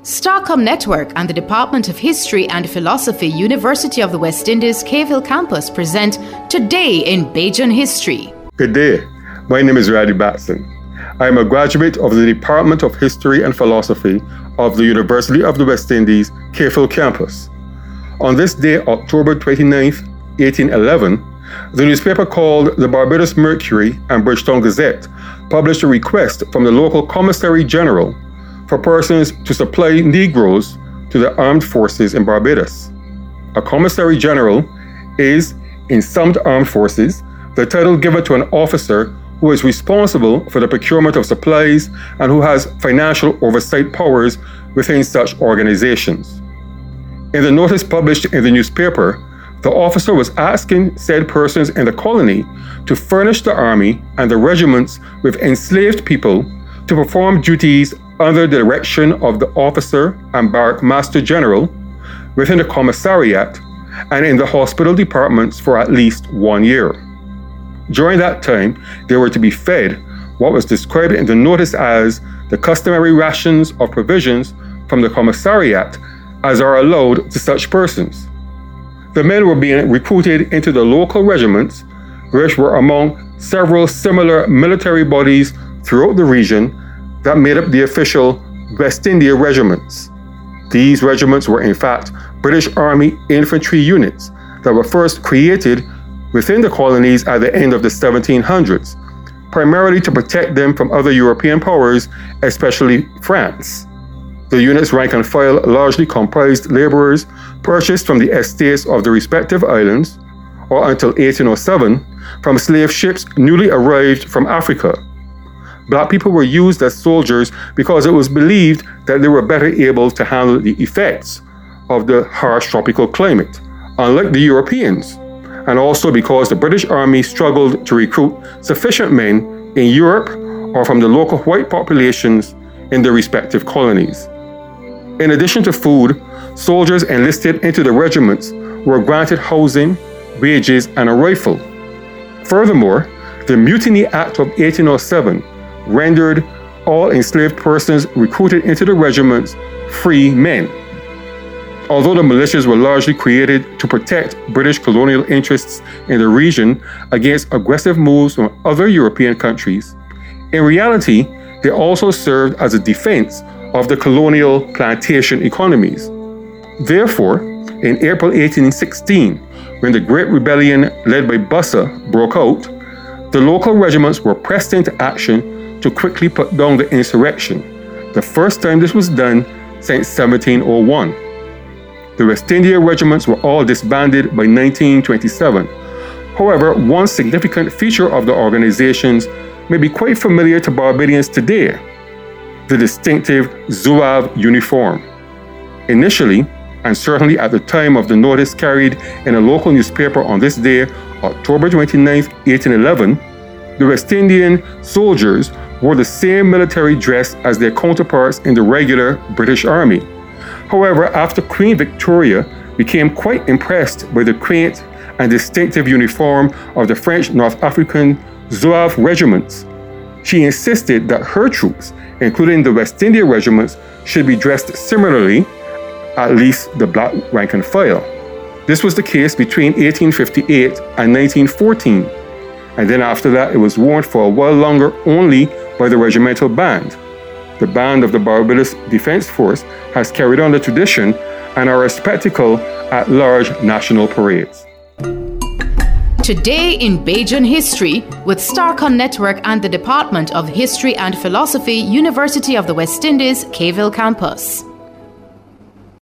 Starcom Network and the Department of History and Philosophy, University of the West Indies, Cave Campus present Today in Bajan History. Good day. My name is Radhi Batson. I am a graduate of the Department of History and Philosophy of the University of the West Indies, Cave Campus. On this day, October 29th, 1811, the newspaper called the Barbados Mercury and Bridgetown Gazette published a request from the local Commissary General for persons to supply Negroes to the armed forces in Barbados. A Commissary General is, in some armed forces, the title given to an officer who is responsible for the procurement of supplies and who has financial oversight powers within such organizations. In the notice published in the newspaper, the officer was asking said persons in the colony to furnish the army and the regiments with enslaved people to perform duties under the direction of the officer and barrack master general within the commissariat and in the hospital departments for at least 1 year. During that time, they were to be fed what was described in the notice as the customary rations of provisions from the commissariat as are allowed to such persons. The men were being recruited into the local regiments, which were among several similar military bodies throughout the region that made up the official West India regiments. These regiments were in fact British Army infantry units that were first created within the colonies at the end of the 1700s, primarily to protect them from other European powers, especially France. The unit's rank and file largely comprised laborers purchased from the estates of the respective islands, or until 1807, from slave ships newly arrived from Africa. Black people were used as soldiers because it was believed that they were better able to handle the effects of the harsh tropical climate, unlike the Europeans, and also because the British Army struggled to recruit sufficient men in Europe or from the local white populations in their respective colonies. In addition to food, soldiers enlisted into the regiments were granted housing, wages, and a rifle. Furthermore, the Mutiny Act of 1807 rendered all enslaved persons recruited into the regiments free men. Although the militias were largely created to protect British colonial interests in the region against aggressive moves from other European countries, in reality, they also served as a defense of the colonial plantation economies. Therefore, in April 1816, when the Great Rebellion led by Bussa broke out, the local regiments were pressed into action to quickly put down the insurrection, the first time this was done since 1701. The West India regiments were all disbanded by 1927. However, one significant feature of the organizations may be quite familiar to Barbadians today: the distinctive Zouave uniform. Initially, and certainly at the time of the notice carried in a local newspaper on this day, October 29, 1811, the West Indian soldiers wore the same military dress as their counterparts in the regular British Army. However, after Queen Victoria became quite impressed by the quaint and distinctive uniform of the French North African Zouave regiments, she insisted that her troops, including the West India regiments, should be dressed similarly, at least the black rank and file. This was the case between 1858 and 1914, and then after that it was worn for a while longer only by the regimental band. The band of the Barbados Defense Force has carried on the tradition and are a spectacle at large national parades. Today in Bajan History with Starcom Network and the Department of History and Philosophy, University of the West Indies, Cave Campus.